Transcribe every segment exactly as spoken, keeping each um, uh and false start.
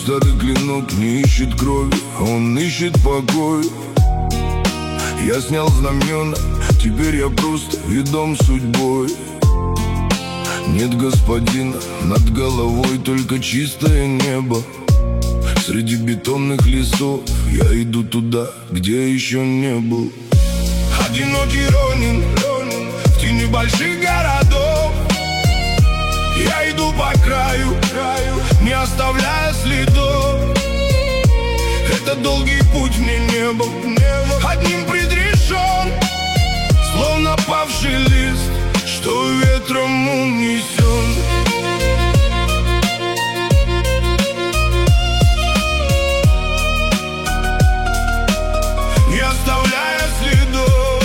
Старый клинок не ищет крови, он ищет покой. Я снял знамена, теперь я просто ведом судьбой. Нет господина, над головой только чистое небо. Среди бетонных лесов я иду туда, где еще не был. Одинокий ронин, в тени больших городов. Я иду по краю, краю, не оставляя следов. Это долгий путь мне небом, небом одним предрешен, словно павший лист, что ветром унесен. Не оставляя следов.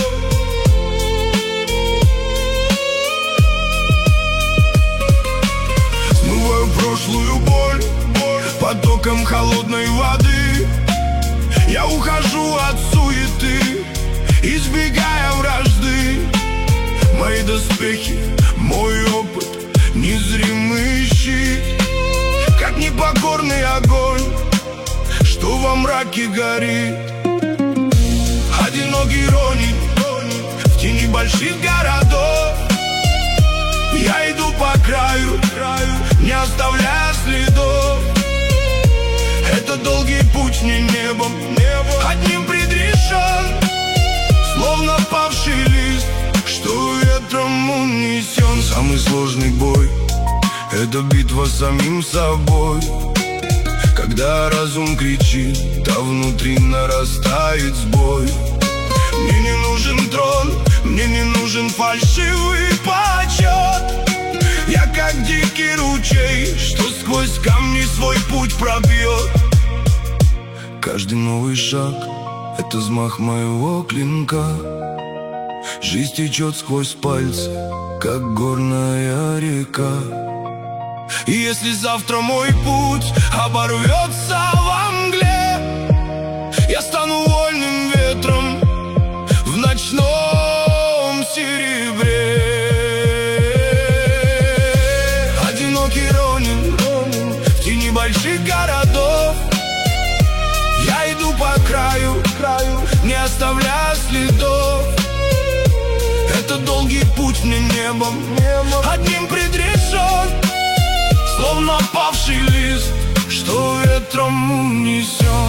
Смываю прошлую боль, боль потоком холодной воды. Я ухожу от суеты, избегая вражды. Мои доспехи, мой опыт, незримый щит, как непокорный огонь, что во мраке горит. Одинокий ронин, в тени больших городов. Я иду по краю, краю, не оставляя следов. Это долгий путь не небом, небом одним предрешен, словно павший лист, что ветром унесен. Самый сложный бой — это битва с самим собой. Когда разум кричит, а внутри нарастает сбой. Мне не нужен трон, мне не нужен фальшивый почет. Я как дикий ручей, что сквозь камни свой путь пробьет. Каждый новый шаг — это взмах моего клинка. Жизнь течет сквозь пальцы, как горная река. И если завтра мой путь оборвется во мгле, я стану вольным ветром в ночном серебре. Одинокий ронин, в тени больших городов. Я иду по краю, краю, не оставляя следов. Это долгий путь мне небом, небом одним предрешен, словно павший лист, что ветром унесен.